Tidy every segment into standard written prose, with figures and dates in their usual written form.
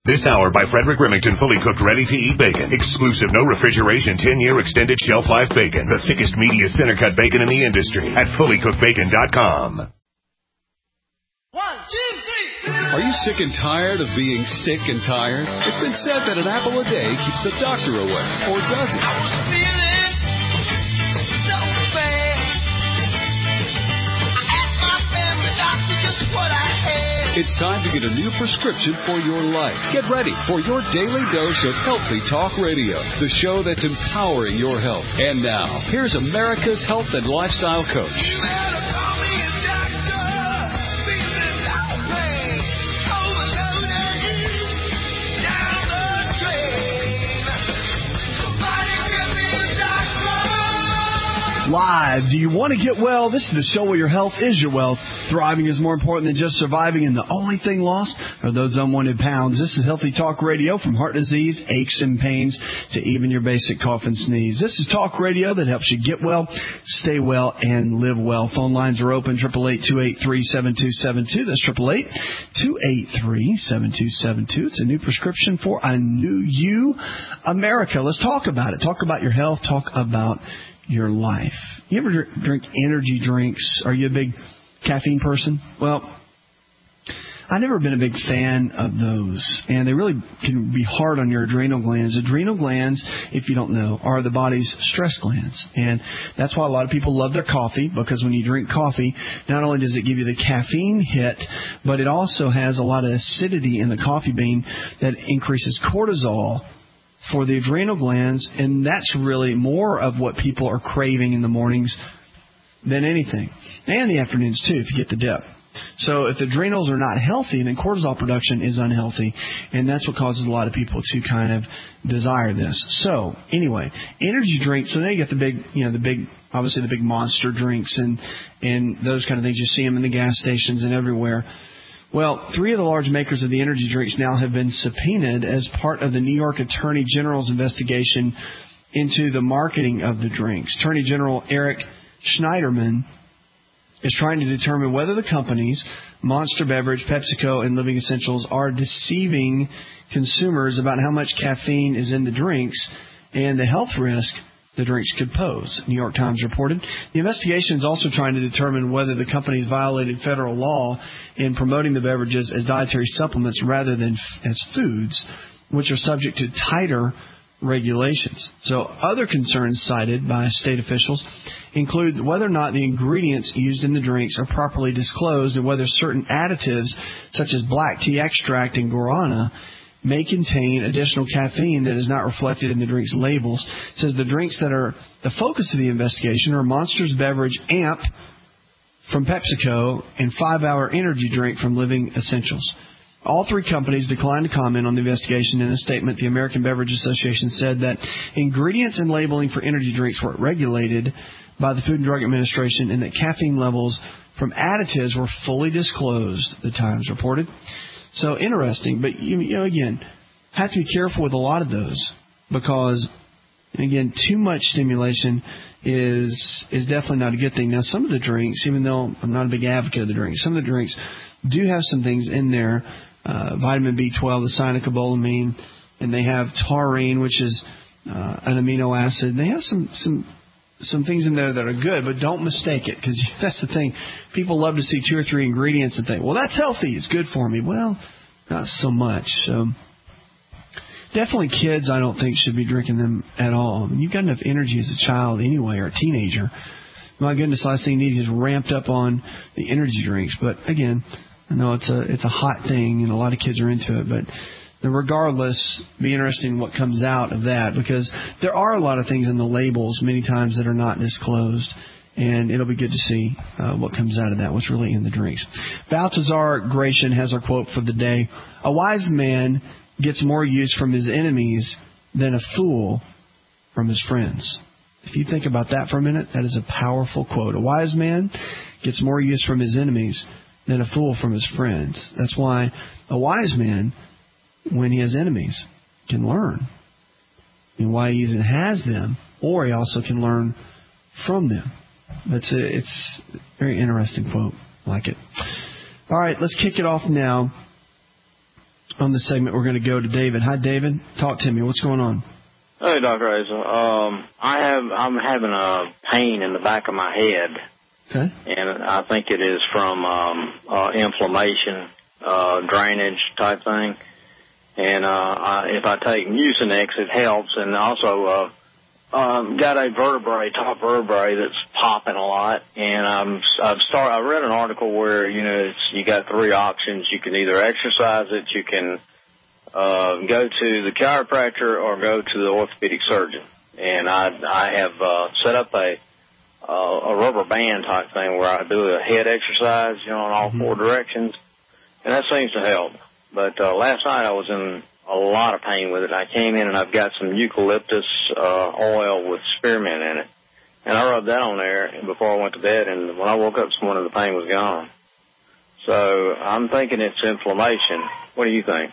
This hour by Frederick Remington, fully cooked, ready-to-eat bacon. Exclusive, no refrigeration, 10-year extended shelf life bacon. The thickest, meatiest center-cut bacon in the industry at fullycookedbacon.com. 1, 2, 3. Are you sick and tired of being sick and tired? It's been said that an apple a day keeps the doctor away. Or does it? I was feeling so bad. I asked my family doctor just what I had. It's time to get a new prescription for your life. Get ready for your daily dose of Healthy Talk Radio, the show that's empowering your health. And now, here's America's health and lifestyle coach. You better call me a doctor. Feeling like pain. Overloaded. Down the drain. Somebody give me a doctor. Live. Do you want to get well? This is the show where your health is your wealth. Thriving is more important than just surviving, and the only thing lost are those unwanted pounds. This is Healthy Talk Radio, from heart disease, aches and pains, to even your basic cough and sneeze. This is talk radio that helps you get well, stay well, and live well. Phone lines are open, 888-283-7272. That's 888-283-7272. It's a new prescription for a new you, America. Let's talk about it. Talk about your health. Talk about your life. You ever drink energy drinks? Are you a big caffeine person? Well, I've never been a big fan of those, and they really can be hard on your adrenal glands. Adrenal glands, if you don't know, are the body's stress glands, and that's why a lot of people love their coffee, because when you drink coffee, not only does it give you the caffeine hit, but it also has a lot of acidity in the coffee bean that increases cortisol for the adrenal glands, and that's really more of what people are craving in the mornings than anything. And the afternoons, too, if you get the dip. So if the adrenals are not healthy, then cortisol production is unhealthy, and that's what causes a lot of people to kind of desire this. So anyway, energy drinks. So now you get the big, obviously the big Monster drinks and those kind of things. You see them in the gas stations and everywhere. Well, 3 of the large makers of the energy drinks now have been subpoenaed as part of the New York Attorney General's investigation into the marketing of the drinks. Attorney General Eric Schneiderman is trying to determine whether the companies, Monster Beverage, PepsiCo, and Living Essentials, are deceiving consumers about how much caffeine is in the drinks and the health risk the drinks could pose, New York Times reported. The investigation is also trying to determine whether the companies violated federal law in promoting the beverages as dietary supplements rather than as foods, which are subject to tighter regulations. So other concerns cited by state officials include whether or not the ingredients used in the drinks are properly disclosed and whether certain additives such as black tea extract and guarana may contain additional caffeine that is not reflected in the drink's labels. It says the drinks that are the focus of the investigation are Monster's Beverage Amp from PepsiCo and 5-Hour Energy Drink from Living Essentials. All 3 companies declined to comment on the investigation. In a statement, the American Beverage Association said that ingredients and labeling for energy drinks were regulated by the Food and Drug Administration and that caffeine levels from additives were fully disclosed, the Times reported. So interesting, but again, have to be careful with a lot of those because, again, too much stimulation is definitely not a good thing. Now, some of the drinks, even though I'm not a big advocate of the drinks, some of the drinks do have some things in there, vitamin B12, the cyanocobalamin, and they have taurine, which is an amino acid. And they have some things in there that are good, but don't mistake it, because that's the thing. People love to see 2 or 3 ingredients and think, well, that's healthy, it's good for me. Well, not so much. So definitely kids, I don't think, should be drinking them at all. I mean, you've got enough energy as a child anyway, or a teenager. My goodness, last thing you need is ramped up on the energy drinks. But again, I know it's a hot thing, and a lot of kids are into it, but regardless, be interested in what comes out of that, because there are a lot of things in the labels many times that are not disclosed, and it'll be good to see what comes out of that, what's really in the drinks. Baltazar Gratian has our quote for the day. A wise man gets more use from his enemies than a fool from his friends. If you think about that for a minute, that is a powerful quote. A wise man gets more use from his enemies than a fool from his friends. That's why a wise man, when he has enemies, can learn and why he even has them, or he also can learn from them. It's a very interesting quote. I like it. All right, let's kick it off now on this segment, we're going to go to David. Hi, David. Talk to me. What's going on? Hey, Dr. Asa. I'm having a pain in the back of my head. Okay. And I think it is from inflammation, drainage type thing. And if I take Mucinex, it helps. And also got a top vertebrae that's popping a lot. And I read an article where, you got 3 options. You can either exercise it, you can go to the chiropractor, or go to the orthopedic surgeon. And I have set up a rubber band type thing where I do a head exercise, in all 4 directions, and that seems to help. But last night I was in a lot of pain with it. I came in and I've got some eucalyptus oil with spearmint in it, and I rubbed that on there before I went to bed, and when I woke up this morning, the pain was gone. So I'm thinking it's inflammation. What do you think?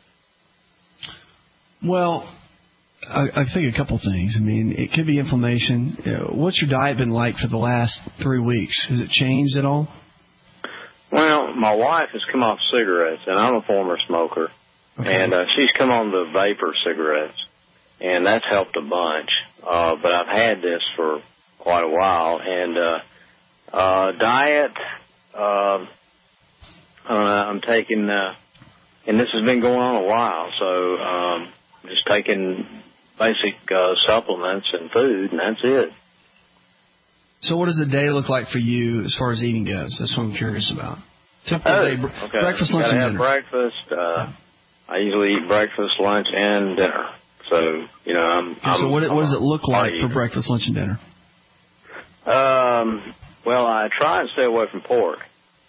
Well, I think a couple things. I mean, it could be inflammation. What's your diet been like for the last 3 weeks? Has it changed at all? Well, my wife has come off cigarettes, and I'm a former smoker. Okay. And she's come on the vapor cigarettes, and that's helped a bunch. But I've had this for quite a while. And diet, I'm taking, and this has been going on a while, so just taking basic supplements and food, and that's it. So what does a day look like for you as far as eating goes? That's what I'm curious about. Typical day, okay. Breakfast, lunch, and dinner. Breakfast. I usually eat breakfast, lunch, and dinner. So, So what does it look like for breakfast, lunch, and dinner? Well, I try and stay away from pork.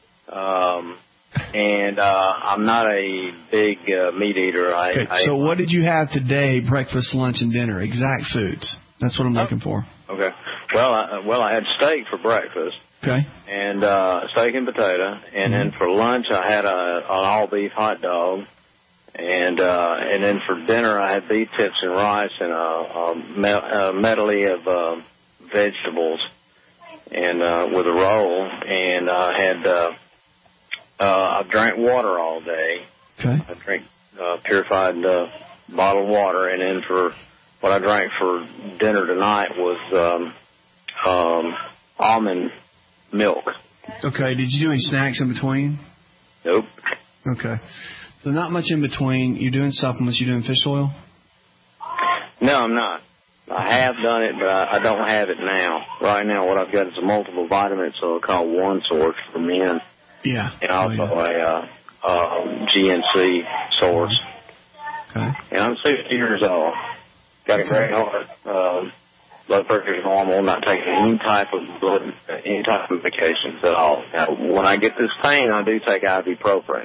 And I'm not a big meat eater. So what did you have today, breakfast, lunch, and dinner? Exact foods. That's what I'm looking for. Okay. Well, I had steak for breakfast. Okay. And steak and potato. And then for lunch, I had an all-beef hot dog. And then for dinner, I had beef tips and rice and a medley of vegetables and with a roll. And I had I drank water all day. Okay. I drink purified bottled water, and then for what I drank for dinner tonight was almond milk. Okay. Did you do any snacks in between? Nope. Okay. So not much in between. You're doing supplements. You're doing fish oil? No, I'm not. I have done it, but I don't have it now. Right now, what I've got is a multiple vitamin, so called One Source for men. Yeah. And also a GNC source. Okay. And I'm 60 years old. Got a great heart. Blood pressure is normal. Not taking any type of medications at all. Now, when I get this pain, I do take ibuprofen.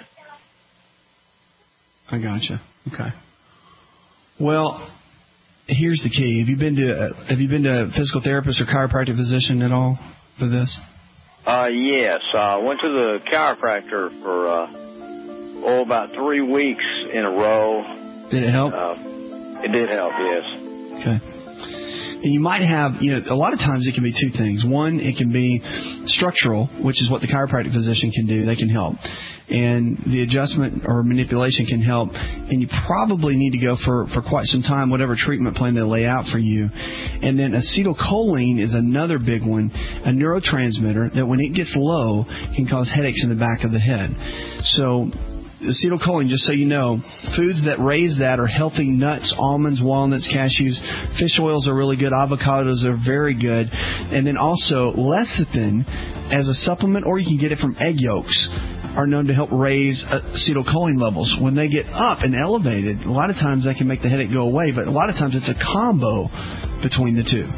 I gotcha. Okay. Well, here's the key. Have you been to a physical therapist or chiropractic physician at all for this? Yes. I went to the chiropractor for about 3 weeks in a row. Did it help? It did help, yes. Okay. And you might have, a lot of times it can be 2 things. One, it can be structural, which is what the chiropractic physician can do. They can help. And the adjustment or manipulation can help. And you probably need to go for quite some time, whatever treatment plan they lay out for you. And then acetylcholine is another big one, a neurotransmitter that when it gets low can cause headaches in the back of the head. So acetylcholine, just so you know, foods that raise that are healthy nuts, almonds, walnuts, cashews. Fish oils are really good. Avocados are very good. And then also lecithin as a supplement, or you can get it from egg yolks, are known to help raise acetylcholine levels. When they get up and elevated, a lot of times they can make the headache go away, but a lot of times it's a combo between the two.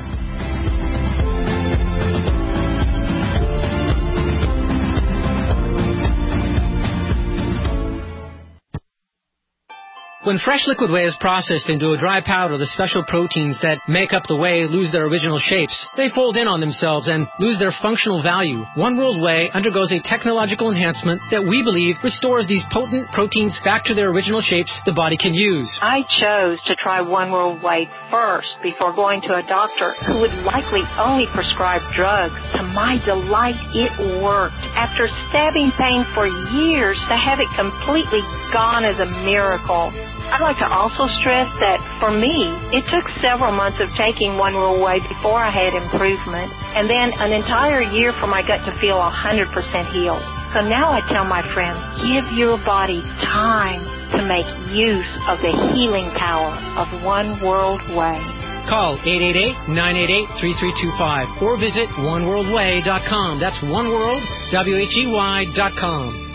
When fresh liquid whey is processed into a dry powder, the special proteins that make up the whey lose their original shapes. They fold in on themselves and lose their functional value. One World Whey undergoes a technological enhancement that we believe restores these potent proteins back to their original shapes the body can use. I chose to try One World Whey first before going to a doctor who would likely only prescribe drugs. To my delight, it worked. After stabbing pain for years, to have it completely gone is a miracle. I'd like to also stress that, for me, it took several months of taking One World Whey before I had improvement, and then an entire year for my gut to feel 100% healed. So now I tell my friends, give your body time to make use of the healing power of One World Whey. Call 888-988-3325 or visit oneworldwhey.com. That's oneworld.com.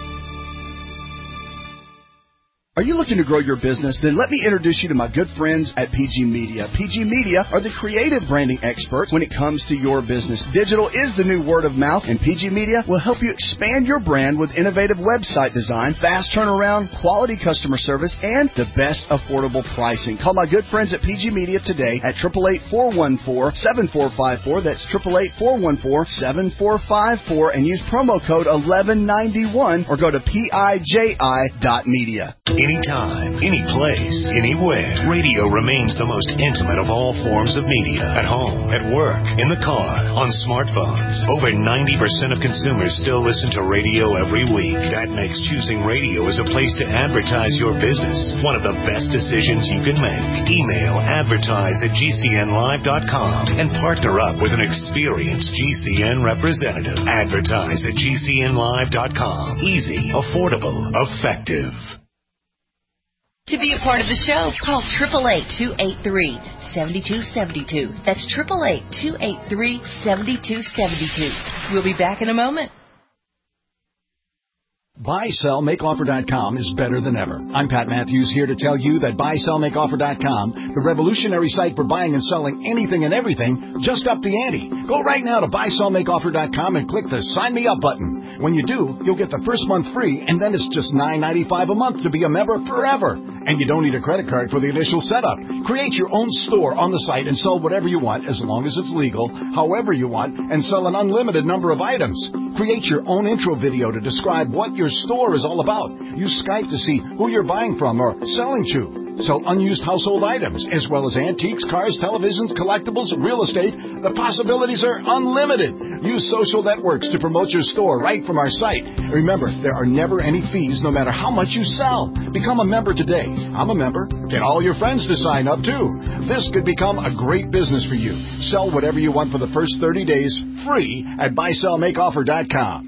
Are you looking to grow your business? Then let me introduce you to my good friends at PG Media. PG Media are the creative branding experts when it comes to your business. Digital is the new word of mouth, and PG Media will help you expand your brand with innovative website design, fast turnaround, quality customer service, and the best affordable pricing. Call my good friends at PG Media today at 888-414-7454. That's 888-414-7454, and use promo code 1191 or go to PIJI.media. Anytime, any place, anywhere, radio remains the most intimate of all forms of media. At home, at work, in the car, on smartphones. Over 90% of consumers still listen to radio every week. That makes choosing radio as a place to advertise your business one of the best decisions you can make. Email advertise@gcnlive.com and partner up with an experienced GCN representative. Advertise@gcnlive.com. Easy, affordable, effective. To be a part of the show, call 888-283-7272. That's 888-283-7272. We'll be back in a moment. BuySellMakeOffer.com is better than ever. I'm Pat Matthews here to tell you that BuySellMakeOffer.com, the revolutionary site for buying and selling anything and everything, just upped the ante. Go right now to BuySellMakeOffer.com and click the Sign Me Up button. When you do, you'll get the first month free, and then it's just $9.95 a month to be a member forever. And you don't need a credit card for the initial setup. Create your own store on the site and sell whatever you want, as long as it's legal, however you want, and sell an unlimited number of items. Create your own intro video to describe what your store is all about. Use Skype to see who you're buying from or selling to. Sell unused household items, as well as antiques, cars, televisions, collectibles, real estate. The possibilities are unlimited. Use social networks to promote your store right from our site. Remember, there are never any fees, no matter how much you sell. Become a member today. I'm a member. Get all your friends to sign up, too. This could become a great business for you. Sell whatever you want for the first 30 days, free at BuySellMakeOffer.com.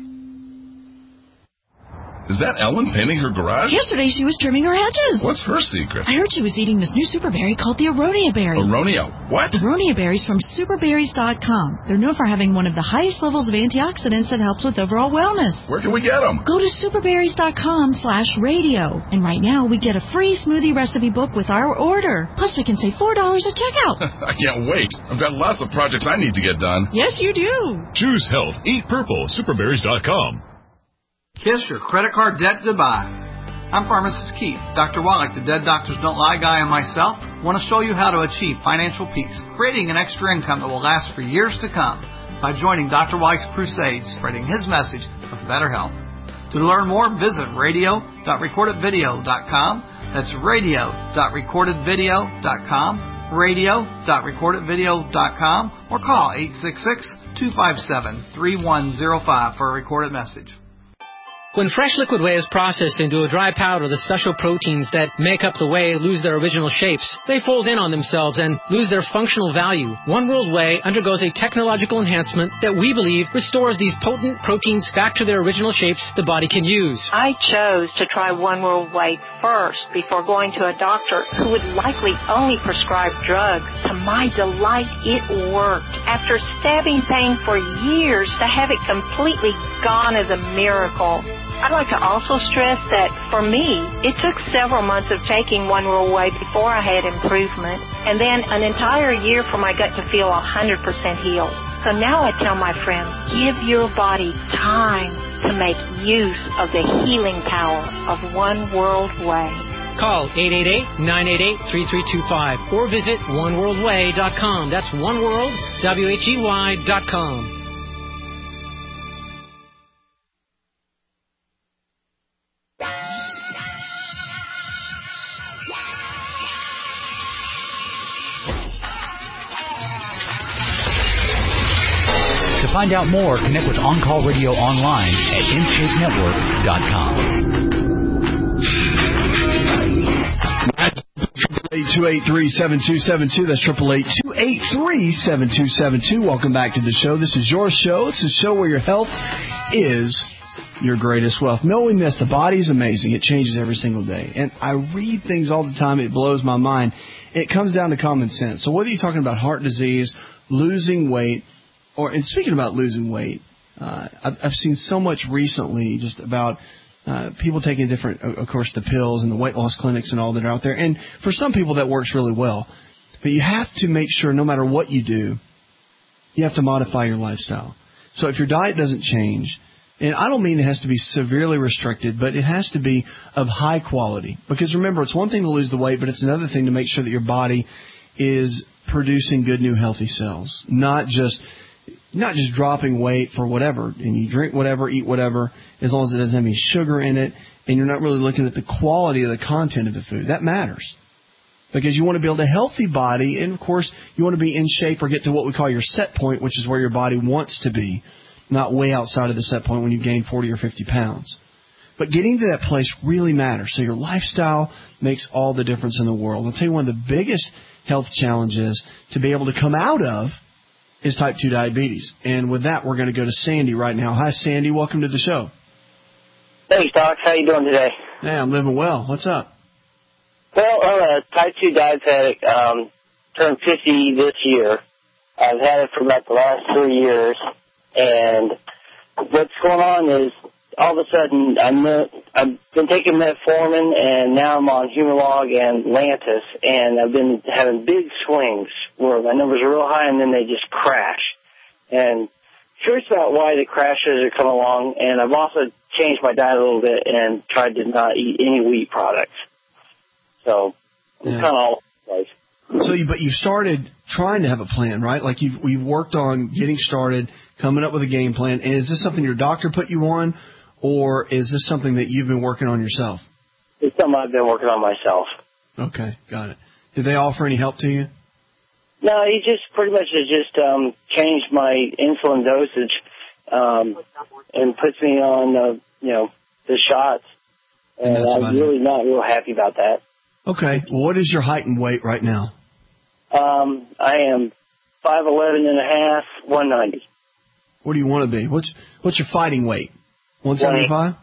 Is that Ellen painting her garage? Yesterday she was trimming her hedges. What's her secret? I heard she was eating this new super berry called the Aronia berry. Aronia what? Aronia berries from superberries.com. They're known for having one of the highest levels of antioxidants that helps with overall wellness. Where can we get them? Go to superberries.com/radio. And right now we get a free smoothie recipe book with our order. Plus we can save $4 at checkout. I can't wait. I've got lots of projects I need to get done. Yes, you do. Choose health. Eat purple. Superberries.com. Kiss your credit card debt goodbye. I'm Pharmacist Keith. Dr. Wallach, the Dead Doctors Don't Lie guy, and myself want to show you how to achieve financial peace, creating an extra income that will last for years to come by joining Dr. Wallach's crusade, spreading his message of better health. To learn more, visit radio.recordedvideo.com. That's radio.recordedvideo.com, radio.recordedvideo.com, or call 866-257-3105 for a recorded message. When fresh liquid whey is processed into a dry powder, the special proteins that make up the whey lose their original shapes. They fold in on themselves and lose their functional value. One World Whey undergoes a technological enhancement that we believe restores these potent proteins back to their original shapes the body can use. I chose to try One World Whey first before going to a doctor who would likely only prescribe drugs. To my delight, it worked. After stabbing pain for years, to have it completely gone is a miracle. I'd like to also stress that, for me, it took several months of taking One World Whey before I had improvement, and then an entire year for my gut to feel 100% healed. So now I tell my friends, give your body time to make use of the healing power of One World Whey. Call 888-988-3325 or visit oneworldway.com. That's oneworld.com. To find out more, connect with On Call Radio online at InShapeNetwork.com. 888-283-7272. That's 888-283-7272. Welcome back to the show. This is your show. It's a show where your health is your greatest wealth. Knowing this, the body is amazing. It changes every single day. And I read things all the time. It blows my mind. It comes down to common sense. So whether you're talking about heart disease, losing weight, and speaking about losing weight, I've seen so much recently just about people taking different, of course, the pills and the weight loss clinics and all that are out there. And for some people, that works really well. But you have to make sure no matter what you do, you have to modify your lifestyle. So if your diet doesn't change, and I don't mean it has to be severely restricted, but it has to be of high quality. Because remember, it's one thing to lose the weight, but it's another thing to make sure that your body is producing good, new, healthy cells. Not just dropping weight for whatever. And you drink whatever, eat whatever, as long as it doesn't have any sugar in it, and you're not really looking at the quality of the content of the food. That matters. Because you want to build a healthy body, and of course, you want to be in shape or get to what we call your set point, which is where your body wants to be, not way outside of the set point when you gain 40 or 50 pounds. But getting to that place really matters. So your lifestyle makes all the difference in the world. I'll tell you one of the biggest health challenges to be able to come out of is type 2 diabetes. And with that, we're going to go to Sandy right now. Hi, Sandy. Welcome to the show. Thanks, Doc. How you doing today? Hey, I'm living well. What's up? Well, I'm a type 2 diabetic. Turned 50 this year. I've had it for about the last 3 years. And what's going on is all of a sudden I've been taking metformin, and now I'm on Humalog and Lantus, and I've been having big swings where my numbers are real high and then they just crash. And curious about why the crashes are coming along, and I've also changed my diet a little bit and tried to not eat any wheat products. So I'm kind of all over the place. But you started trying to have a plan, right? Like you've worked on getting started, coming up with a game plan. And is this something your doctor put you on, or is this something that you've been working on yourself? It's something I've been working on myself. Okay, got it. Did they offer any help to you? No, he just pretty much has just changed my insulin dosage and puts me on, the shots. And I'm really not real happy about that. Okay. Well, what is your height and weight right now? I am 5'11 and a half, 190. What do you want to be? What's your fighting weight? 175?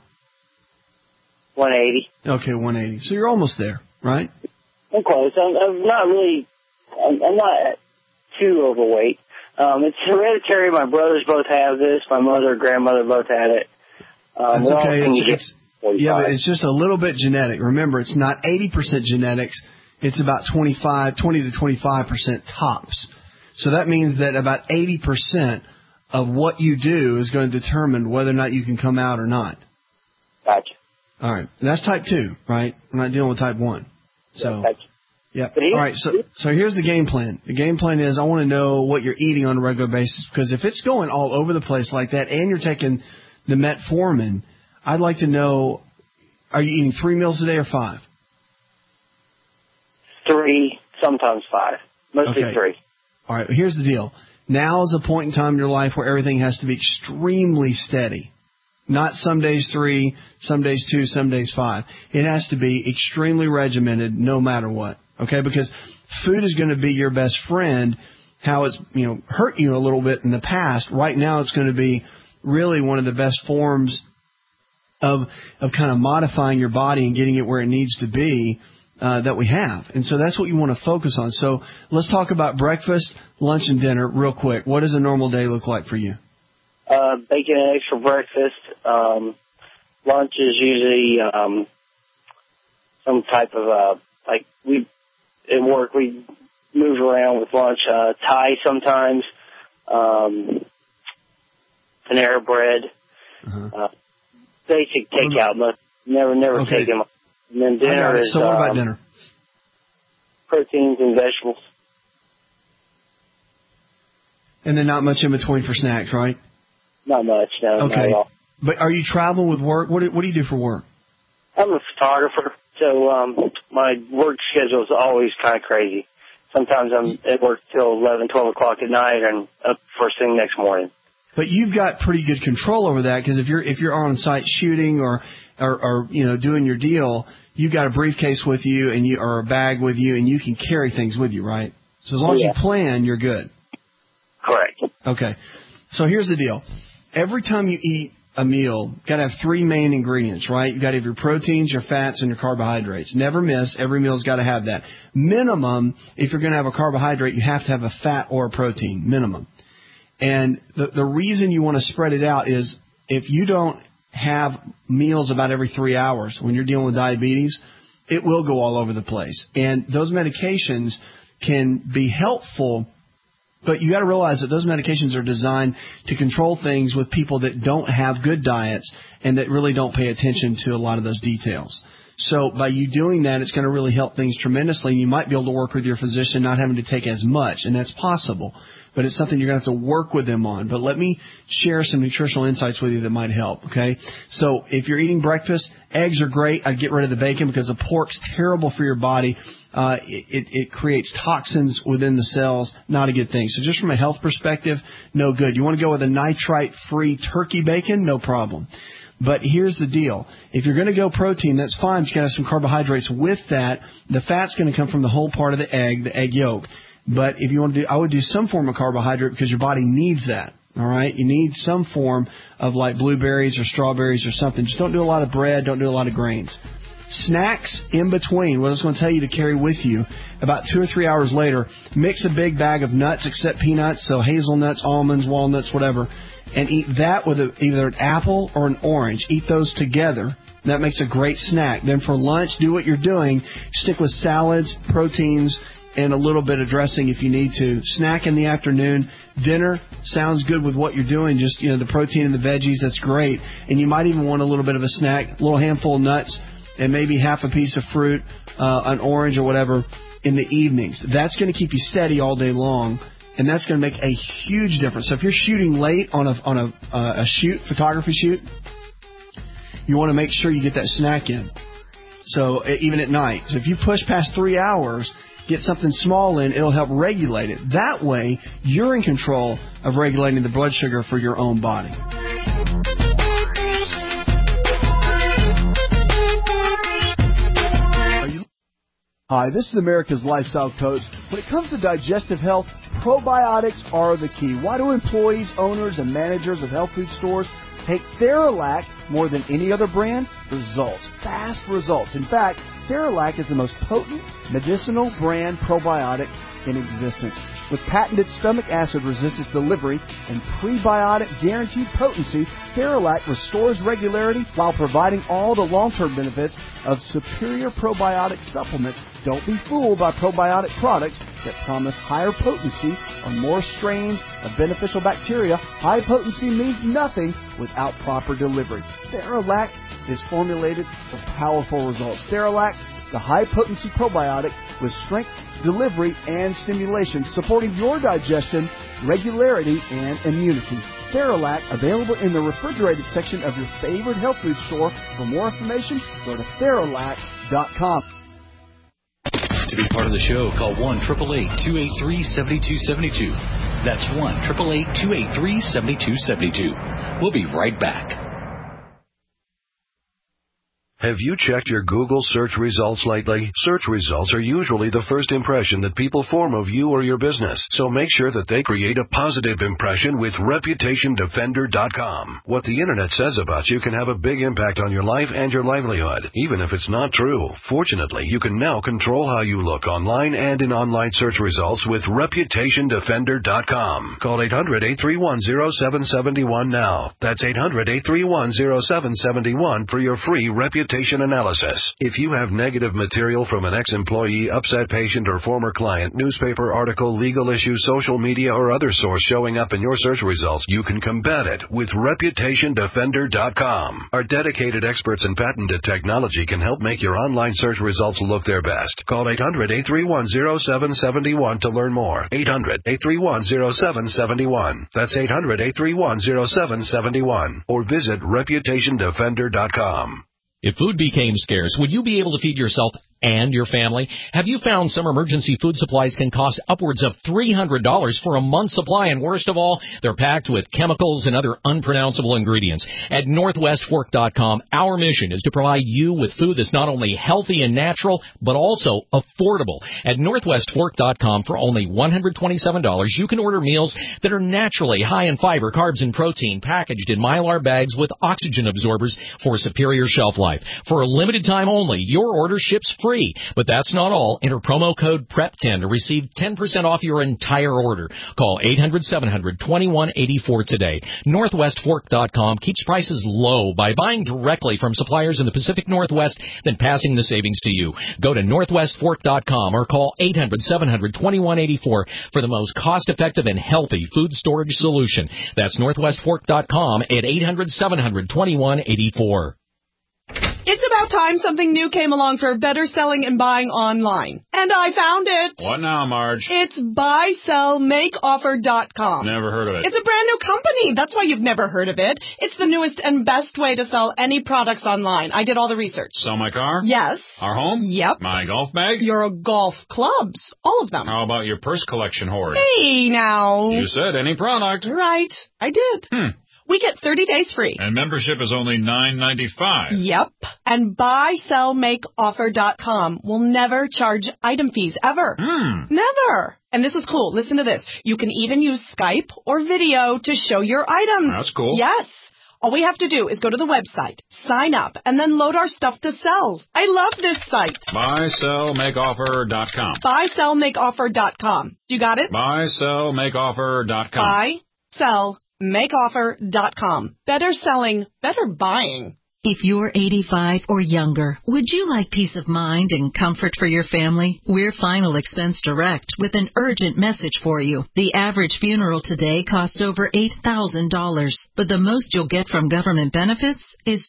180. Okay, 180. So you're almost there, right? I'm close. I'm not really. I'm not too overweight. It's hereditary. My brothers both have this. My mother and grandmother both had it. That's okay. Yeah, but it's just a little bit genetic. Remember, it's not 80% genetics. It's about 20 to 25% tops. So that means that about 80% of what you do is going to determine whether or not you can come out or not. Gotcha. All right. And that's type 2, right? We're not dealing with type 1. So, yeah. All right. So here's the game plan. The game plan is I want to know what you're eating on a regular basis, because if it's going all over the place like that and you're taking the metformin, I'd like to know, are you eating 3 meals a day or 5? 3, sometimes 5. Mostly 3. All right. Here's the deal. Now is a point in time in your life where everything has to be extremely steady. Not some days 3, some days 2, some days 5. It has to be extremely regimented no matter what. Okay? Because food is going to be your best friend. How it's, hurt you a little bit in the past. Right now it's going to be really one of the best forms of kind of modifying your body and getting it where it needs to be that we have. And so that's what you want to focus on. So let's talk about breakfast, lunch, and dinner real quick. What does a normal day look like for you? Bacon and eggs for breakfast. Lunch is usually some type of, at work we move around with lunch. Thai sometimes, Panera bread. Basic takeout, but never taken. And then dinner is... So what about dinner? Proteins and vegetables. And then not much in between for snacks, right? Not much, no. Okay. Not at all. But are you traveling with work? What do you do for work? I'm a photographer, so my work schedule is always kind of crazy. Sometimes I'm at work till 11, 12 o'clock at night and up first thing next morning. But you've got pretty good control over that, because if you're on site shooting or doing your deal, you've got a briefcase with you or a bag with you, and you can carry things with you, right? So as long as you plan, you're good. Correct. Okay. So here's the deal. Every time you eat a meal, you've got to have three main ingredients, right? You've got to have your proteins, your fats, and your carbohydrates. Never miss. Every meal's got to have that. Minimum, if you're going to have a carbohydrate, you have to have a fat or a protein, minimum. And the reason you want to spread it out is if you don't have meals about every 3 hours when you're dealing with diabetes, it will go all over the place. And those medications can be helpful, but you got to realize that those medications are designed to control things with people that don't have good diets and that really don't pay attention to a lot of those details. So by you doing that, it's going to really help things tremendously. And you might be able to work with your physician not having to take as much, and that's possible. But it's something you're going to have to work with them on. But let me share some nutritional insights with you that might help, okay? So if you're eating breakfast, eggs are great. I'd get rid of the bacon because the pork's terrible for your body. It creates toxins within the cells, not a good thing. So just from a health perspective, no good. You want to go with a nitrite-free turkey bacon? No problem. But here's the deal. If you're going to go protein, that's fine, but you got to have some carbohydrates with that. The fat's going to come from the whole part of the egg yolk. But if you want to I would do some form of carbohydrate because your body needs that. All right? You need some form of like blueberries or strawberries or something. Just don't do a lot of bread. Don't do a lot of grains. Snacks in between, what I was going to tell you to carry with you, about 2 or 3 hours later, mix a big bag of nuts except peanuts, so hazelnuts, almonds, walnuts, whatever, and eat that with either an apple or an orange. Eat those together. That makes a great snack. Then for lunch, do what you're doing. Stick with salads, proteins, and a little bit of dressing if you need to. Snack in the afternoon. Dinner sounds good with what you're doing. Just, the protein and the veggies, that's great. And you might even want a little bit of a snack, a little handful of nuts, and maybe half a piece of fruit, an orange or whatever, in the evenings. That's going to keep you steady all day long, and that's going to make a huge difference. So if you're shooting late on a photography shoot, you want to make sure you get that snack in. So even at night. So if you push past 3 hours, get something small in, it'll help regulate it. That way, you're in control of regulating the blood sugar for your own body. Hi, this is America's Lifestyle Coach. When it comes to digestive health, probiotics are the key. Why do employees, owners, and managers of health food stores take Theralac more than any other brand? Results. Fast results. In fact, Theralac is the most potent medicinal brand probiotic in existence. With patented stomach acid resistance delivery and prebiotic guaranteed potency, Theralac restores regularity while providing all the long-term benefits of superior probiotic supplements. Don't be fooled by probiotic products that promise higher potency or more strains of beneficial bacteria. High potency means nothing without proper delivery. Theralac is formulated for powerful results. Theralac, the high-potency probiotic with strength, delivery, and stimulation, supporting your digestion, regularity, and immunity. Theralac, available in the refrigerated section of your favorite health food store. For more information, go to Theralac.com. To be part of the show, call 1-888-283-7272. That's 1-888-283-7272. We'll be right back. Have you checked your Google search results lately? Search results are usually the first impression that people form of you or your business, so make sure that they create a positive impression with ReputationDefender.com. What the Internet says about you can have a big impact on your life and your livelihood, even if it's not true. Fortunately, you can now control how you look online and in online search results with ReputationDefender.com. Call 800-831-0771 now. That's 800-831-0771 for your free Reputation reputation analysis. If you have negative material from an ex-employee, upset patient, or former client, newspaper article, legal issue, social media, or other source showing up in your search results, you can combat it with ReputationDefender.com. Our dedicated experts in patented technology can help make your online search results look their best. Call 800-831-0771 to learn more. 800-831-0771. That's 800-831-0771. Or visit ReputationDefender.com. If food became scarce, would you be able to feed yourself and your family? Have you found some emergency food supplies can cost upwards of $300 for a month's supply, and worst of all, they're packed with chemicals and other unpronounceable ingredients? At NorthwestFork.com, our mission is to provide you with food that's not only healthy and natural, but also affordable. At NorthwestFork.com, for only $127, you can order meals that are naturally high in fiber, carbs, and protein, packaged in Mylar bags with oxygen absorbers for superior shelf life. For a limited time only, your order ships free. But that's not all. Enter promo code PREP10 to receive 10% off your entire order. Call 800-700-2184 today. NorthwestFork.com keeps prices low by buying directly from suppliers in the Pacific Northwest, then passing the savings to you. Go to NorthwestFork.com or call 800-700-2184 for the most cost-effective and healthy food storage solution. That's NorthwestFork.com at 800-700-2184. It's about time something new came along for better selling and buying online. And I found it. What now, Marge? It's buysellmakeoffer.com. Never heard of it. It's a brand new company. That's why you've never heard of it. It's the newest and best way to sell any products online. I did all the research. Sell my car? Yes. Our home? Yep. My golf bag? Your golf clubs. All of them. How about your purse collection hoard? Hey, now. You said any product. Right. I did. We get 30 days free. And membership is only $9.95. Yep. And buysellmakeoffer.com will never charge item fees, ever. Never. And this is cool. Listen to this. You can even use Skype or video to show your items. That's cool. Yes. All we have to do is go to the website, sign up, and then load our stuff to sell. I love this site. Buysellmakeoffer.com. Buysellmakeoffer.com. You got it? Buysellmakeoffer.com. Buysellmakeoffer.com. Better selling, better buying. If you're 85 or younger, would you like peace of mind and comfort for your family? We're Final Expense Direct with an urgent message for you. The average funeral today costs over $8,000, but the most you'll get from government benefits is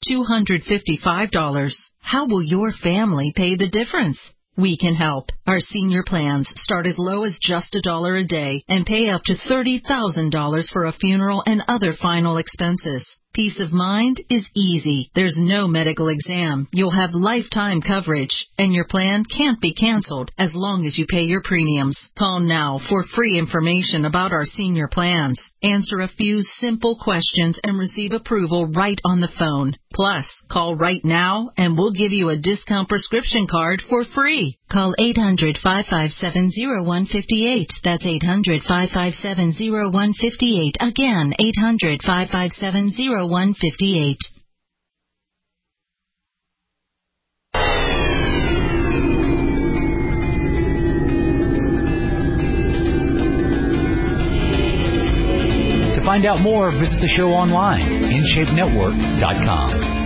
$255. How will your family pay the difference? We can help. Our senior plans start as low as just $1 a day and pay up to $30,000 for a funeral and other final expenses. Peace of mind is easy. There's no medical exam. You'll have lifetime coverage, and your plan can't be canceled as long as you pay your premiums. Call now for free information about our senior plans. Answer a few simple questions and receive approval right on the phone. Plus, call right now and we'll give you a discount prescription card for free. Call 800-557-0158. That's 800-557-0158. Again, 800-557-0158. To find out more, visit the show online, InShapeNetwork.com.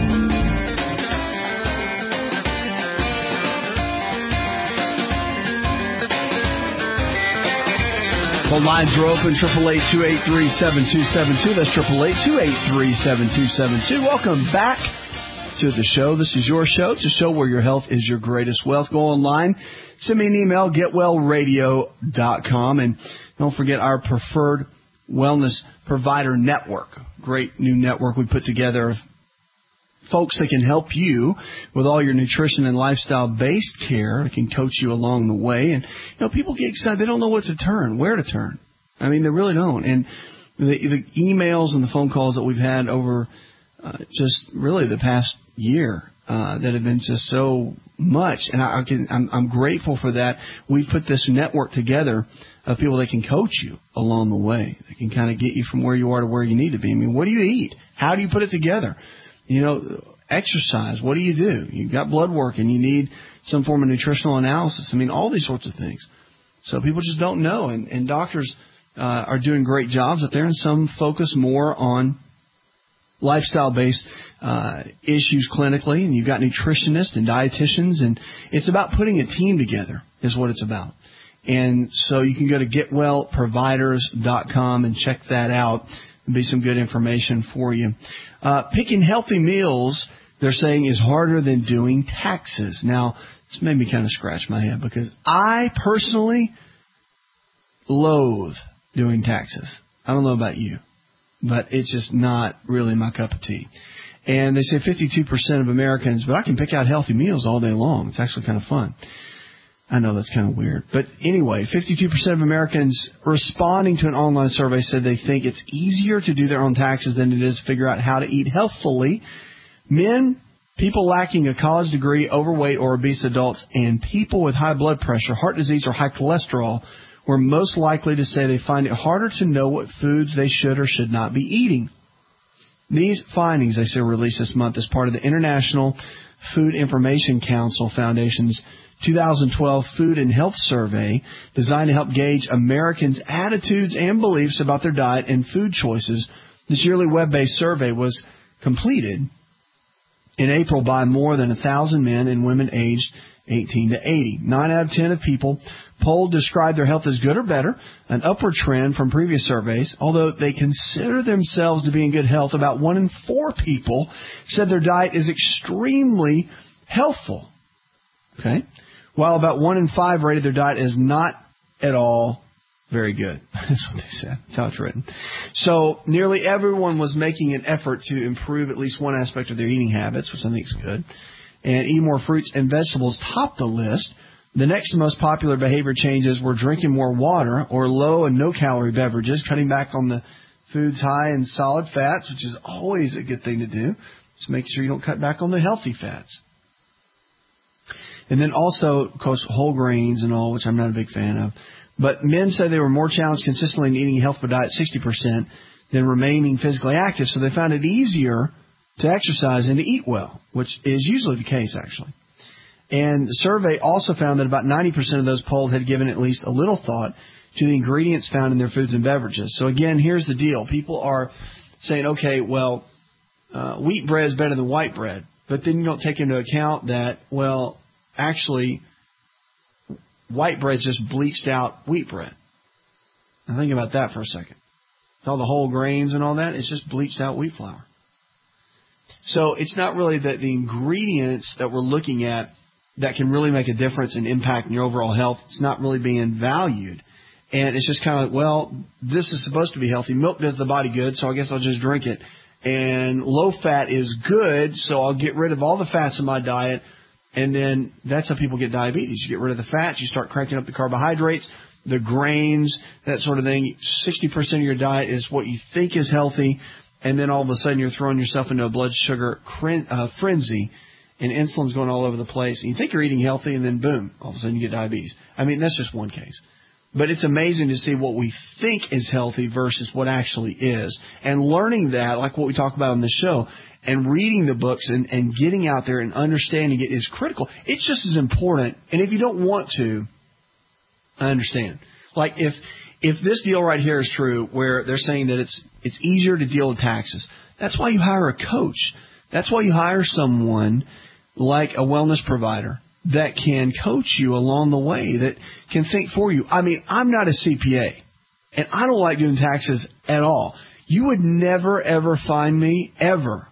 Phone lines are open, 888-283-7272. That's 888-283-7272. Welcome back to the show. This is your show. It's a show where your health is your greatest wealth. Go online, send me an email, getwellradio.com. And don't forget our preferred wellness provider network. Great new network we put together. Folks that can help you with all your nutrition and lifestyle-based care. They can coach you along the way. And, people get excited. They don't know what to turn, where to turn. I mean, they really don't. And the emails and the phone calls that we've had over just really the past year that have been just so much. And I'm grateful for that. We've put this network together of people that can coach you along the way. They can kind of get you from where you are to where you need to be. I mean, what do you eat? How do you put it together? Exercise, what do? You've got blood work and you need some form of nutritional analysis. I mean, all these sorts of things. So people just don't know. And doctors are doing great jobs out there, and some focus more on lifestyle-based issues clinically, and you've got nutritionists and dietitians, and it's about putting a team together is what it's about. And so you can go to getwellproviders.com and check that out. There'll be some good information for you. Picking healthy meals, they're saying, is harder than doing taxes. Now, this made me kind of scratch my head because I personally loathe doing taxes. I don't know about you, but it's just not really my cup of tea. And they say 52% of Americans, but I can pick out healthy meals all day long. It's actually kind of fun. I know that's kind of weird. But anyway, 52% of Americans responding to an online survey said they think it's easier to do their own taxes than it is to figure out how to eat healthfully. Men, people lacking a college degree, overweight or obese adults, and people with high blood pressure, heart disease, or high cholesterol were most likely to say they find it harder to know what foods they should or should not be eating. These findings, they say, were released this month as part of the International Food Information Council Foundation's 2012 Food and Health Survey, designed to help gauge Americans' attitudes and beliefs about their diet and food choices. This yearly web-based survey was completed in April by more than 1,000 men and women aged 18 to 80. 9 out of 10 of people polled described their health as good or better, an upward trend from previous surveys. Although they consider themselves to be in good health, about 1 in 4 people said their diet is extremely healthful. Okay? While about 1 in 5 rated their diet as not at all very good. That's what they said. That's how it's written. So nearly everyone was making an effort to improve at least one aspect of their eating habits, which I think is good. And eating more fruits and vegetables topped the list. The next most popular behavior changes were drinking more water or low and no-calorie beverages, cutting back on the foods high in solid fats, which is always a good thing to do. Just make sure you don't cut back on the healthy fats. And then also, of course, whole grains and all, which I'm not a big fan of. But men said they were more challenged consistently in eating a healthful diet, 60%, than remaining physically active. So they found it easier to exercise and to eat well, which is usually the case, actually. And the survey also found that about 90% of those polled had given at least a little thought to the ingredients found in their foods and beverages. So again, here's the deal. People are saying, okay, well, wheat bread is better than white bread. But then you don't take into account that, well, actually, white bread is just bleached out wheat bread. Now think about that for a second. All the whole grains and all that, it's just bleached out wheat flour. So it's not really that the ingredients that we're looking at that can really make a difference and impact in your overall health. It's not really being valued. And it's just kind of like, well, this is supposed to be healthy. Milk does the body good, so I guess I'll just drink it. And low fat is good, so I'll get rid of all the fats in my diet. And then that's how people get diabetes. You get rid of the fats, you start cranking up the carbohydrates, the grains, that sort of thing. 60% of your diet is what you think is healthy. And then all of a sudden you're throwing yourself into a blood sugar frenzy, and insulin's going all over the place. And you think you're eating healthy, and then boom, all of a sudden you get diabetes. I mean, that's just one case. But it's amazing to see what we think is healthy versus what actually is. And learning that, like what we talk about on the show, and reading the books and getting out there and understanding it is critical. It's just as important. And if you don't want to, I understand. Like if this deal right here is true, where they're saying that it's easier to deal with taxes, that's why you hire a coach. That's why you hire someone like a wellness provider that can coach you along the way, that can think for you. I mean, I'm not a CPA, and I don't like doing taxes at all. You would never, ever find me, ever,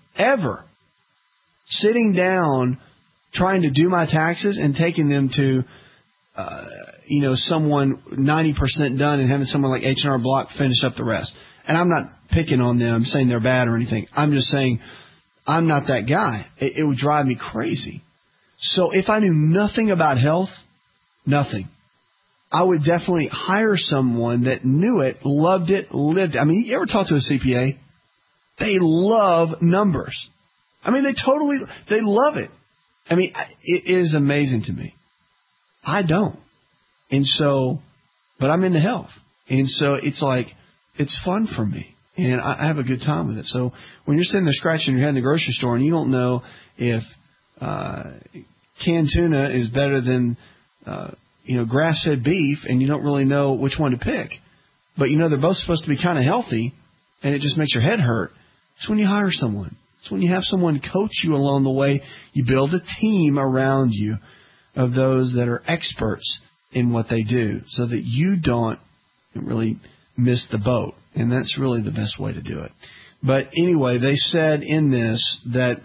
sitting down trying to do my taxes and taking them to someone 90% done and having someone like H&R Block finish up the rest. And I'm not picking on them, saying they're bad or anything. I'm just saying I'm not that guy. It would drive me crazy. So if I knew nothing about health, nothing, I would definitely hire someone that knew it, loved it, lived it. I mean, you ever talk to a CPA? They love numbers. I mean, they love it. I mean, it is amazing to me. I don't. And so, but I'm into health. And so it's like, it's fun for me. And I have a good time with it. So when you're sitting there scratching your head in the grocery store and you don't know if canned tuna is better than grass-fed beef, and you don't really know which one to pick, but they're both supposed to be kind of healthy, and it just makes your head hurt, It's when you hire someone. It's when you have someone coach you along the way. You build a team around you of those that are experts in what they do so that you don't really miss the boat. And that's really the best way to do it. But anyway, they said in this that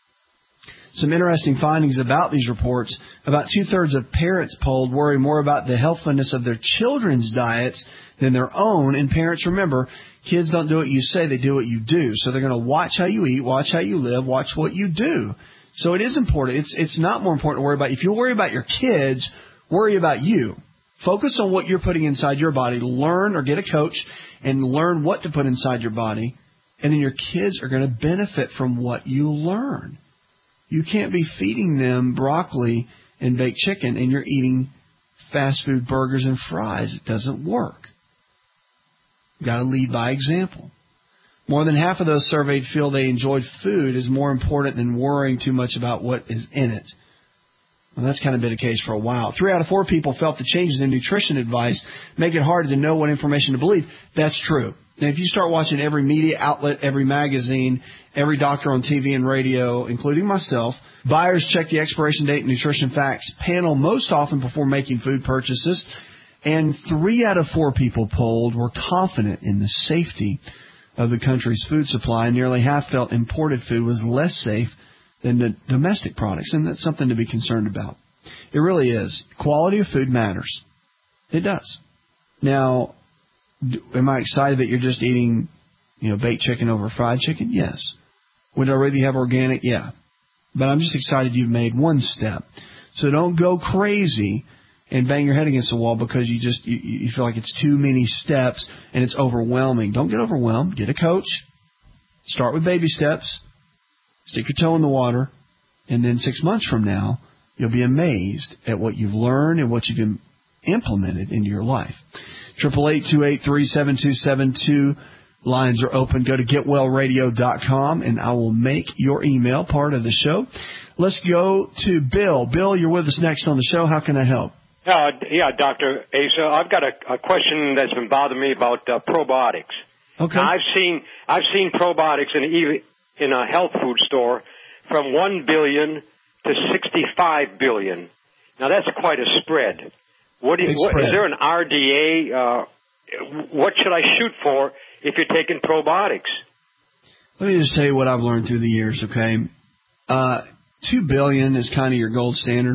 some interesting findings about these reports. About 2/3 of parents polled worry more about the healthfulness of their children's diets than their own. And parents, remember, kids don't do what you say, they do what you do. So they're going to watch how you eat, watch how you live, watch what you do. So it is important. It's not more important to worry about. If you worry about your kids, worry about you. Focus on what you're putting inside your body. Learn or get a coach and learn what to put inside your body. And then your kids are going to benefit from what you learn. You can't be feeding them broccoli and baked chicken and you're eating fast food burgers and fries. It doesn't work. You've got to lead by example. More than half of those surveyed feel they enjoyed food is more important than worrying too much about what is in it. Well, that's kind of been the case for a while. 3 out of 4 people felt the changes in nutrition advice make it hard to know what information to believe. That's true. And if you start watching every media outlet, every magazine, every doctor on TV and radio, including myself, buyers check the expiration date and nutrition facts panel most often before making food purchases. And 3 out of 4 people polled were confident in the safety of the country's food supply. And nearly half felt imported food was less safe than the domestic products. And that's something to be concerned about. It really is. Quality of food matters. It does. Now, am I excited that you're just eating, baked chicken over fried chicken? Yes. Would I rather have organic? Yeah. But I'm just excited you've made one step. So don't go crazy and bang your head against the wall because you feel like it's too many steps and it's overwhelming. Don't get overwhelmed. Get a coach. Start with baby steps. Stick your toe in the water. And then 6 months from now, you'll be amazed at what you've learned and what you've implemented into your life. 888-283-7272. Lines are open. Go to getwellradio.com, and I will make your email part of the show. Let's go to Bill. Bill, you're with us next on the show. How can I help? Yeah, Dr. Asa, I've got a question that's been bothering me about probiotics. Okay. Now, I've seen probiotics in a health food store from 1 billion to 65 billion. Now, that's quite a spread. Is there an RDA? What should I shoot for if you're taking probiotics? Let me just tell you what I've learned through the years, okay? 2 billion is kind of your gold standard.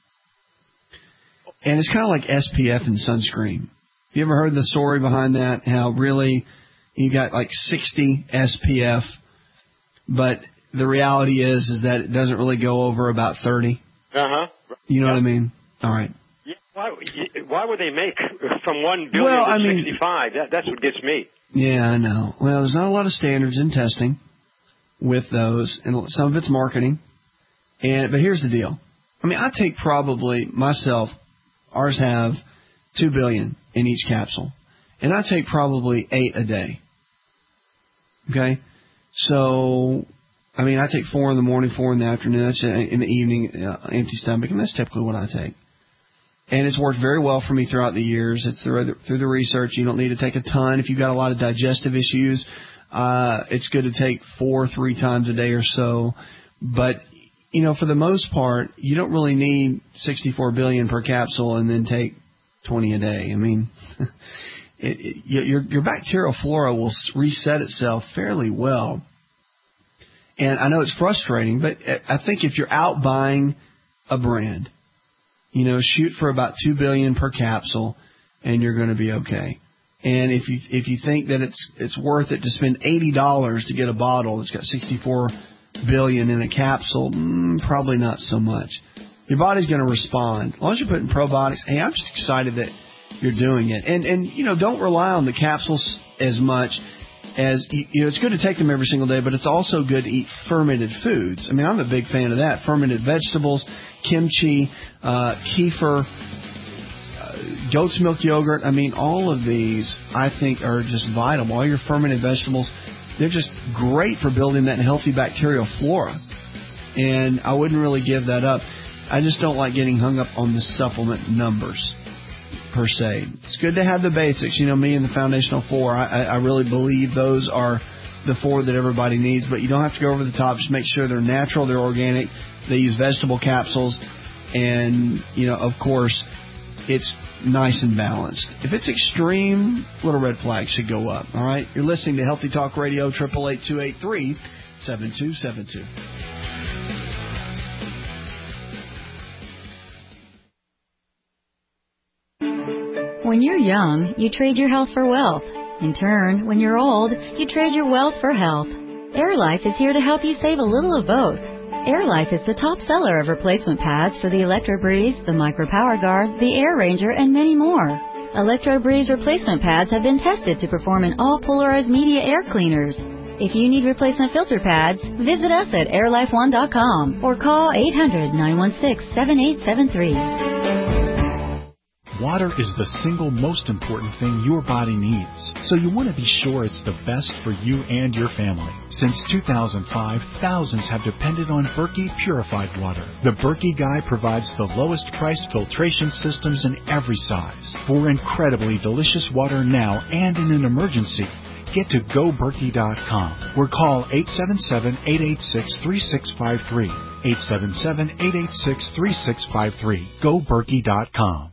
And it's kind of like SPF and sunscreen. You ever heard the story behind that? How really you got like 60 SPF, but the reality is that it doesn't really go over about 30. Uh-huh. You know what I mean? All right. Why would they make from 1 billion to 65? That's what gets me. Yeah, I know. Well, there's not a lot of standards in testing with those, and some of it's marketing. But here's the deal. I mean, I take probably myself, ours have 2 billion in each capsule, and I take probably 8 a day. Okay? So, I mean, I take 4 in the morning, 4 in the afternoon. That's in the evening, empty stomach, and that's typically what I take. And it's worked very well for me throughout the years. It's through the research. You don't need to take a ton. If you've got a lot of digestive issues, it's good to take 4 3 times a day or so. But, for the most part, you don't really need 64 billion per capsule and then take 20 a day. I mean, your bacterial flora will reset itself fairly well. And I know it's frustrating, but I think if you're out buying a brand, shoot for about 2 billion per capsule, and you're going to be okay. And if you think that it's worth it to spend $80 to get a bottle that's got 64 billion in a capsule, probably not so much. Your body's going to respond. As long as you're putting probiotics, hey, I'm just excited that you're doing it. And don't rely on the capsules as much as, it's good to take them every single day, but it's also good to eat fermented foods. I mean, I'm a big fan of that. Fermented vegetables, kimchi, kefir, goat's milk yogurt. I mean, all of these, I think, are just vital. All your fermented vegetables, they're just great for building that healthy bacterial flora. And I wouldn't really give that up. I just don't like getting hung up on the supplement numbers, per se. It's good to have the basics. Me and the Foundational 4, I really believe those are the 4 that everybody needs, but you don't have to go over the top. Just make sure they're natural, they're organic. They use vegetable capsules, and, of course, it's nice and balanced. If it's extreme, little red flags should go up. All right? You're listening to Healthy Talk Radio, 888-283-7272. When you're young, you trade your health for wealth. In turn, when you're old, you trade your wealth for health. AirLife is here to help you save a little of both. AirLife is the top seller of replacement pads for the ElectroBreeze, the Micro Power Guard, the Air Ranger, and many more. ElectroBreeze replacement pads have been tested to perform in all polarized media air cleaners. If you need replacement filter pads, visit us at airlife1.com or call 800-916-7873. Water is the single most important thing your body needs, so you want to be sure it's the best for you and your family. Since 2005, thousands have depended on Berkey purified water. The Berkey Guy provides the lowest priced filtration systems in every size. For incredibly delicious water now and in an emergency, get to GoBerkey.com or call 877-886-3653. 877-886-3653. GoBerkey.com.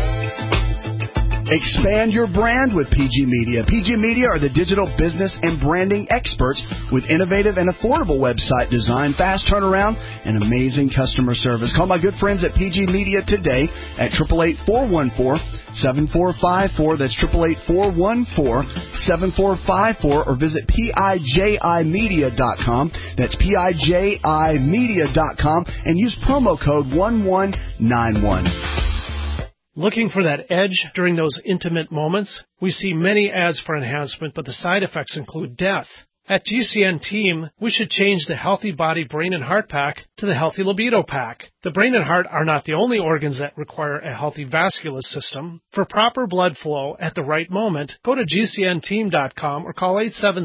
Expand your brand with PG Media. PG Media are the digital business and branding experts with innovative and affordable website design, fast turnaround, and amazing customer service. Call my good friends at PG Media today at 888-414-7454. That's 888-414-7454, or visit PIJImedia.com. That's PIJImedia.com, and use promo code 1191. Looking for that edge during those intimate moments? We see many ads for enhancement, but the side effects include death. At GCN Team, we should change the Healthy Body, Brain, and Heart Pack to the Healthy Libido Pack. The brain and heart are not the only organs that require a healthy vascular system. For proper blood flow at the right moment, go to GCNteam.com or call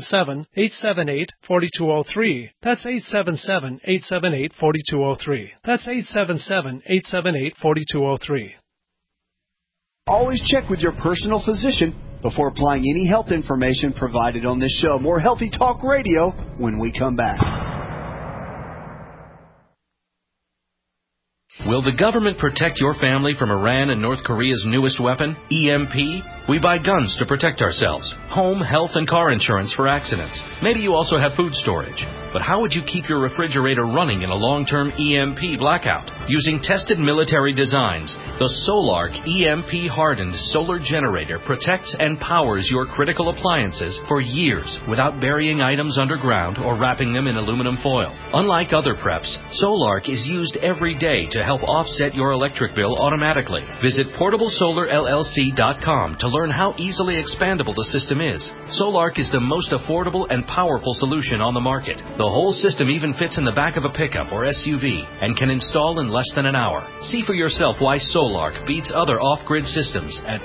877-878-4203. That's 877-878-4203. That's 877-878-4203. Always check with your personal physician before applying any health information provided on this show. More Healthy Talk Radio when we come back. Will the government protect your family from Iran and North Korea's newest weapon, EMP? We buy guns to protect ourselves, home, health, and car insurance for accidents. Maybe you also have food storage. But how would you keep your refrigerator running in a long-term EMP blackout? Using tested military designs, the Solark EMP-hardened solar generator protects and powers your critical appliances for years without burying items underground or wrapping them in aluminum foil. Unlike other preps, Solark is used every day to help offset your electric bill automatically. Visit PortableSolarLLC.com to learn how easily expandable the system is. Solark is the most affordable and powerful solution on the market. The whole system even fits in the back of a pickup or SUV and can install in less than an hour. See for yourself why Solark beats other off-grid systems at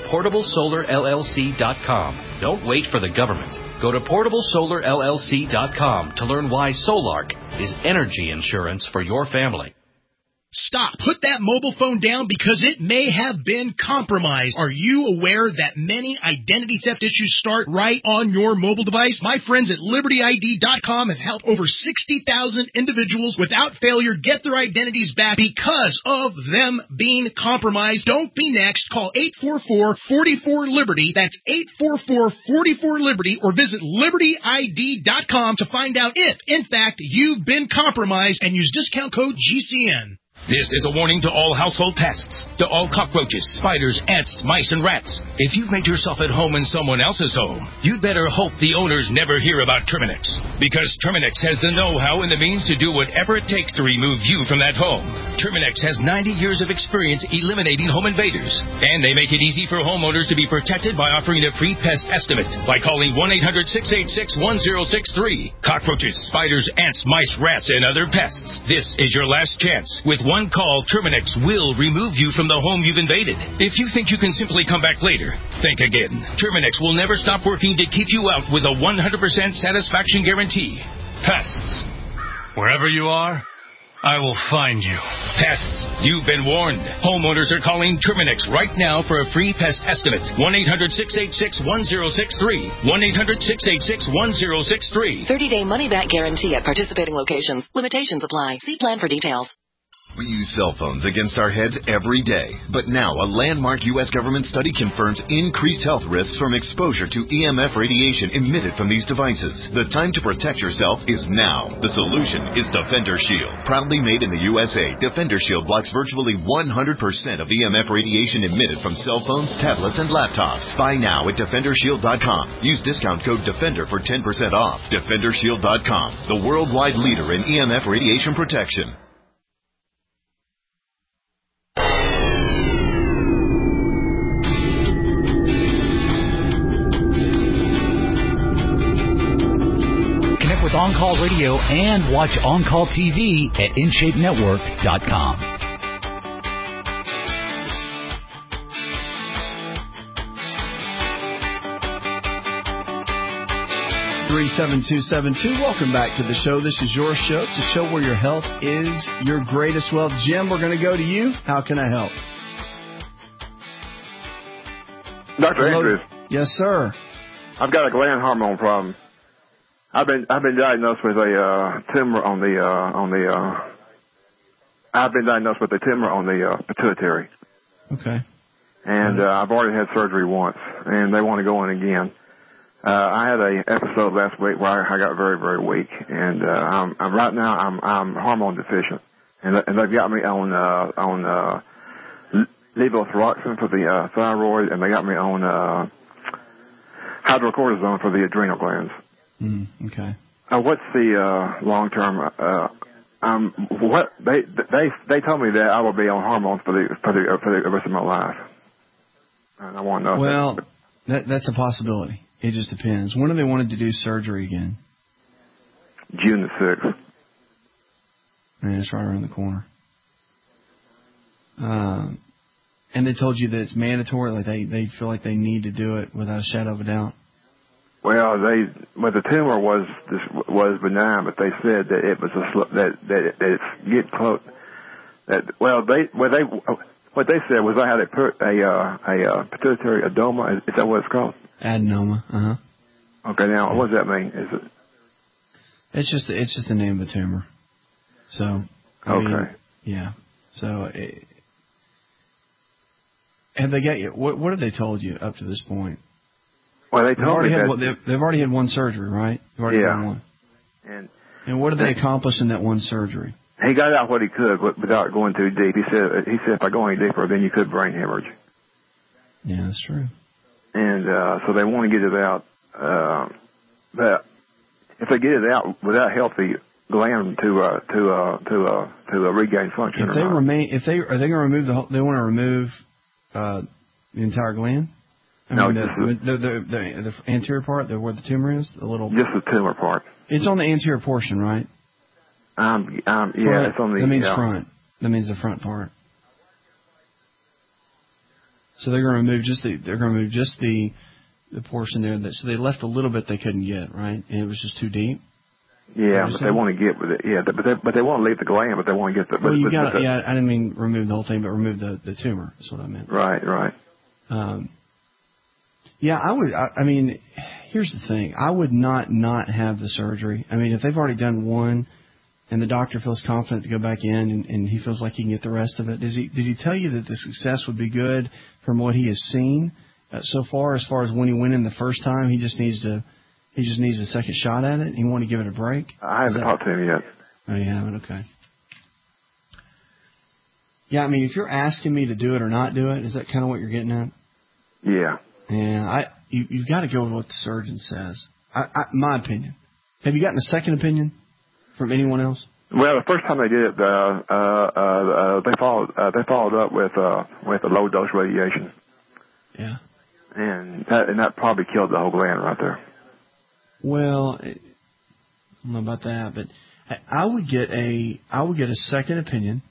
PortableSolarLLC.com. Don't wait for the government. Go to PortableSolarLLC.com to learn why Solark is energy insurance for your family. Stop. Put that mobile phone down because it may have been compromised. Are you aware that many identity theft issues start right on your mobile device? My friends at LibertyID.com have helped over 60,000 individuals without failure get their identities back because of them being compromised. Don't be next. Call 844-44-LIBERTY. That's 844-44-LIBERTY, or visit LibertyID.com to find out if, in fact, you've been compromised, and use discount code GCN. This is a warning to all household pests, to all cockroaches, spiders, ants, mice, and rats. If you've made yourself at home in someone else's home, you'd better hope the owners never hear about Terminix, because Terminix has the know-how and the means to do whatever it takes to remove you from that home. Terminix has 90 years of experience eliminating home invaders, and they make it easy for homeowners to be protected by offering a free pest estimate by calling 1-800-686-1063. Cockroaches, spiders, ants, mice, rats, and other pests. This is your last chance. With one call, Terminix will remove you from the home you've invaded. If you think you can simply come back later, think again. Terminix will never stop working to keep you out with a 100% satisfaction guarantee. Pests. Wherever you are, I will find you. Pests, you've been warned. Homeowners are calling Terminix right now for a free pest estimate. 1-800-686-1063. 1-800-686-1063. 30-day money-back guarantee at participating locations. Limitations apply. See plan for details. We use cell phones against our heads every day. But now a landmark U.S. government study confirms increased health risks from exposure to EMF radiation emitted from these devices. The time to protect yourself is now. The solution is Defender Shield. Proudly made in the USA, Defender Shield blocks virtually 100% of EMF radiation emitted from cell phones, tablets, and laptops. Buy now at DefenderShield.com. Use discount code DEFENDER for 10% off. DefenderShield.com, the worldwide leader in EMF radiation protection. With On-Call Radio and watch On-Call TV at InShapeNetwork.com. 37272. Welcome back to the show. This is your show. It's a show where your health is your greatest wealth. Jim, we're going to go to you. How can I help? Dr. Andrews. Yes, sir. I've got a gland hormone problem. I've been diagnosed with a tumor on the I've been diagnosed with a tumor on the pituitary. Okay. And I've already had surgery once, and they want to go in again. I had an episode last week where I got very, very weak, and right now I'm hormone deficient, and they've got me on levothyroxine for the thyroid, and they got me on hydrocortisone for the adrenal glands. Okay. What's the long-term? What they told me that I will be on hormones for the rest of my life, and I want to know. Well, that's a possibility. It just depends. When do they wanted to do surgery again? June the 6th. Man, it's right around the corner. And they told you that it's mandatory. Like they feel like they need to do it without a shadow of a doubt. Well, the tumor was benign, but they said that it was that it's getting close. What they said was I had a pituitary adenoma. Is that what it's called? Adenoma. Okay, now what does that mean? Is it? It's just the name of the tumor. So. I mean, yeah. So. Have they got you? What have they told you up to this point? Well, they told me they've already had one surgery, right? They've already had one. And what did they accomplish in that one surgery? He got out what he could without going too deep. He said if I go any deeper, then you could brain hemorrhage. Yeah, that's true. And so they want to get it out. But if they get it out without healthy gland to regain function, if they remain, are they going to remove they want to remove the entire gland? The anterior part, where the tumor is, the little. Just the tumor part. It's on the anterior portion, right? Yeah, it's on the. That means front. That means the front part. So they're going to remove just the portion there. So they left a little bit they couldn't get, right? And it was just too deep. Yeah, but they want to get with it. Yeah, but they want to leave the gland, but they want to get the. Well, you got it. Yeah, I didn't mean remove the whole thing, but remove the tumor. That's what I meant. Right. Yeah, I would. I mean, here's the thing. I would not have the surgery. I mean, if they've already done one, and the doctor feels confident to go back in, and he feels like he can get the rest of it, did he tell you that the success would be good from what he has seen so far? As far as when he went in the first time, he just needs a second shot at it. He want to give it a break. I haven't talked to him yet. Oh, you haven't? Okay. Yeah, I mean, if you're asking me to do it or not do it, is that kind of what you're getting at? Yeah. Yeah, you've got to go with what the surgeon says. My opinion. Have you gotten a second opinion from anyone else? Well, the first time they did it, they followed up with a low dose radiation. Yeah. And that probably killed the whole gland right there. Well, I don't know about that, but I would get a second opinion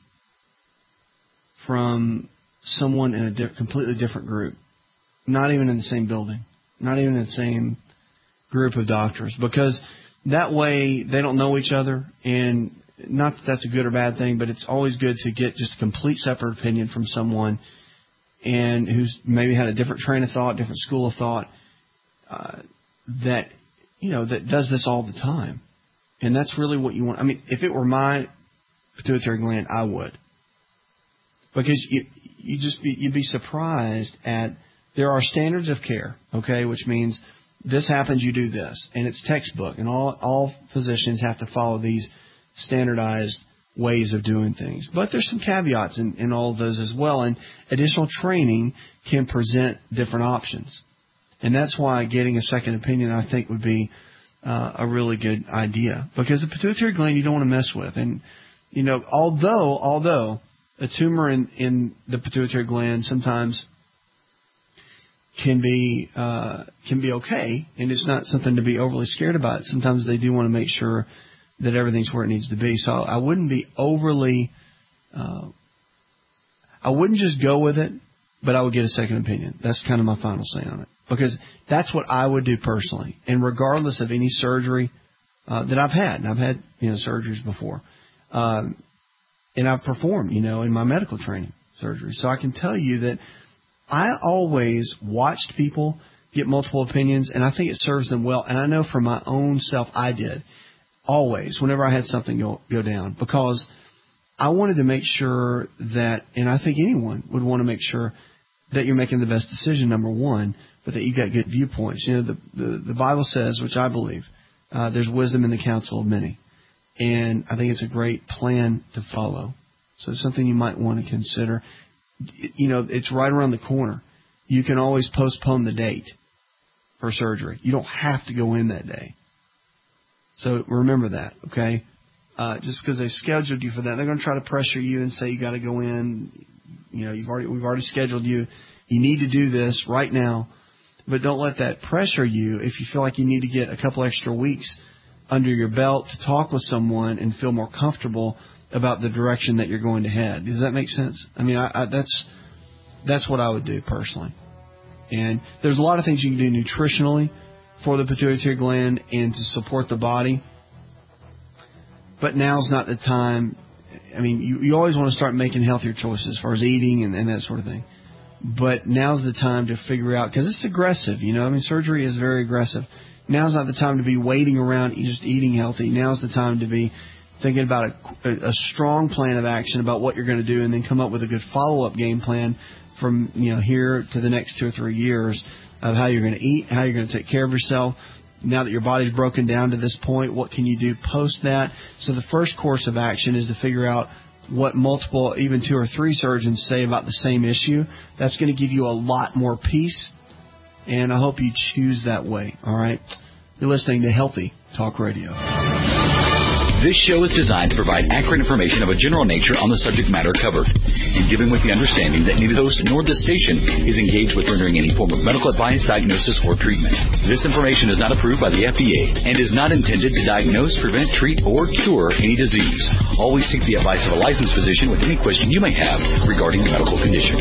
from someone in a completely different group. Not even in the same building, not even in the same group of doctors, because that way they don't know each other, and not that that's a good or bad thing, but it's always good to get just a complete separate opinion from someone and who's maybe had a different train of thought, different school of thought, that does this all the time. And that's really what you want. I mean, if it were my pituitary gland, I would. Because you'd be surprised at, there are standards of care, okay, which means this happens, you do this. And it's textbook. And all physicians have to follow these standardized ways of doing things. But there's some caveats in all of those as well. And additional training can present different options. And that's why getting a second opinion, I think, would be a really good idea. Because the pituitary gland you don't want to mess with. And, although a tumor in the pituitary gland sometimes can be okay, and it's not something to be overly scared about. Sometimes they do want to make sure that everything's where it needs to be. So I wouldn't be overly, I wouldn't just go with it, but I would get a second opinion. That's kind of my final say on it. Because that's what I would do personally. And regardless of any surgery that I've had, and I've had surgeries before, and I've performed, in my medical training surgery. So I can tell you that I always watched people get multiple opinions, and I think it serves them well. And I know for my own self, I did. Always, whenever I had something go down, because I wanted to make sure that, and I think anyone would want to make sure that you're making the best decision, number one, but that you got good viewpoints. The Bible says, which I believe, there's wisdom in the counsel of many. And I think it's a great plan to follow. So it's something you might want to consider. It's right around the corner. You can always postpone the date for surgery. You don't have to go in that day. So remember that, okay? Just because they've scheduled you for that, they're going to try to pressure you and say you got to go in. We've already scheduled you. You need to do this right now. But don't let that pressure you if you feel like you need to get a couple extra weeks under your belt to talk with someone and feel more comfortable about the direction that you're going to head. Does that make sense? I mean, that's what I would do personally. And there's a lot of things you can do nutritionally for the pituitary gland and to support the body. But now's not the time. I mean, you always want to start making healthier choices as far as eating and that sort of thing. But now's the time to figure out, because it's aggressive, surgery is very aggressive. Now's not the time to be waiting around just eating healthy. Now's the time to be thinking about a strong plan of action about what you're going to do, and then come up with a good follow-up game plan from here to the next 2 or 3 years of how you're going to eat, how you're going to take care of yourself. Now that your body's broken down to this point, what can you do post that? So the first course of action is to figure out what multiple, even 2 or 3 surgeons say about the same issue. That's going to give you a lot more peace, and I hope you choose that way. All right? You're listening to Healthy Talk Radio. This show is designed to provide accurate information of a general nature on the subject matter covered, and given with the understanding that neither the host nor the station is engaged with rendering any form of medical advice, diagnosis, or treatment. This information is not approved by the FDA and is not intended to diagnose, prevent, treat, or cure any disease. Always seek the advice of a licensed physician with any question you may have regarding a medical condition.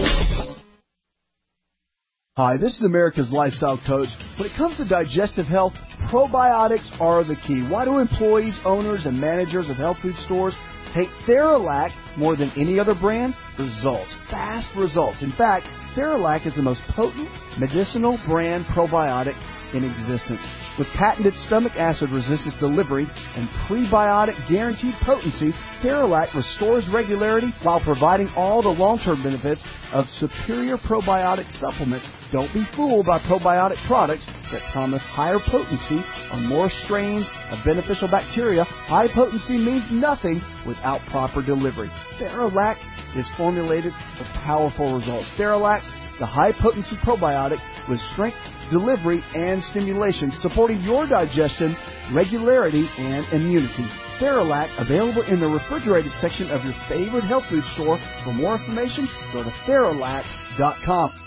Hi, this is America's Lifestyle Coach. When it comes to digestive health, probiotics are the key. Why do employees, owners, and managers of health food stores take Theralac more than any other brand? Results. Fast results. In fact, Theralac is the most potent medicinal brand probiotic in existence. With patented stomach acid resistance delivery and prebiotic guaranteed potency, Theralac restores regularity while providing all the long-term benefits of superior probiotic supplements. Don't be fooled by probiotic products that promise higher potency on more strains of beneficial bacteria. High potency means nothing without proper delivery. Theralac is formulated for powerful results. Theralac, the high-potency probiotic with strength, delivery, and stimulation, supporting your digestion, regularity, and immunity. Theralac, available in the refrigerated section of your favorite health food store. For more information, go to Theralac.com.